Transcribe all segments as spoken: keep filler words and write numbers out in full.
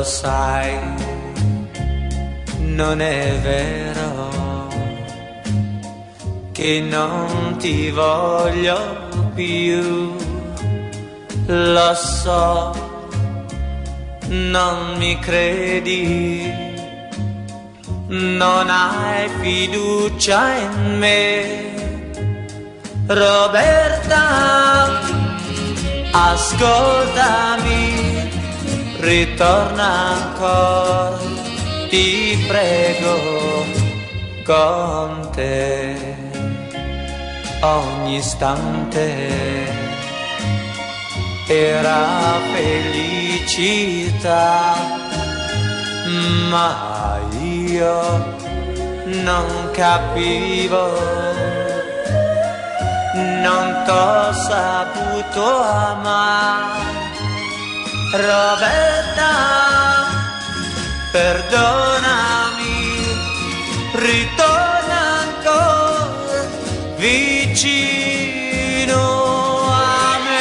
sai, non è vero che non ti voglio più, lo so, non mi credi, non hai fiducia in me. Roberta, ascoltami, ritorna ancora, ti prego, con te ogni istante era felicità, ma io non capivo, non t'ho saputo amare. Roberta, perdonami, ritorna ancora vicino a me.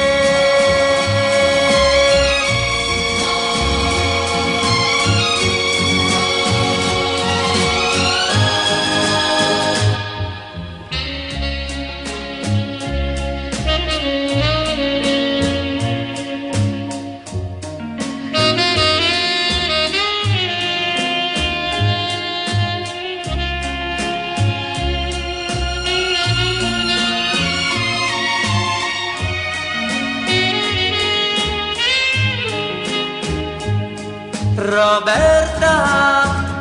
Roberta,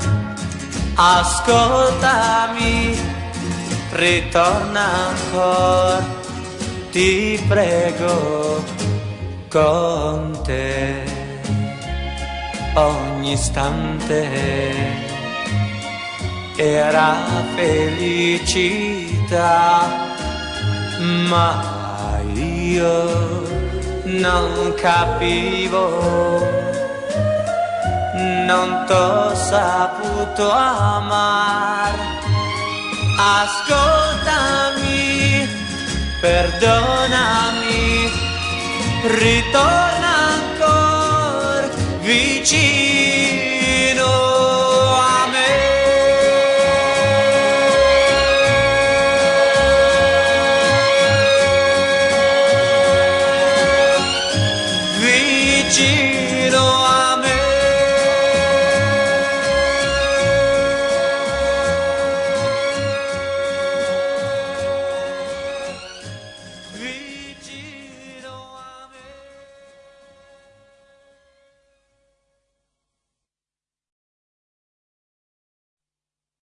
ascoltami, ritorna ancora, ti prego, con te ogni istante era felicità, ma io non capivo, non t'ho saputo amare. Ascoltami, perdonami, ritorna ancora vicino.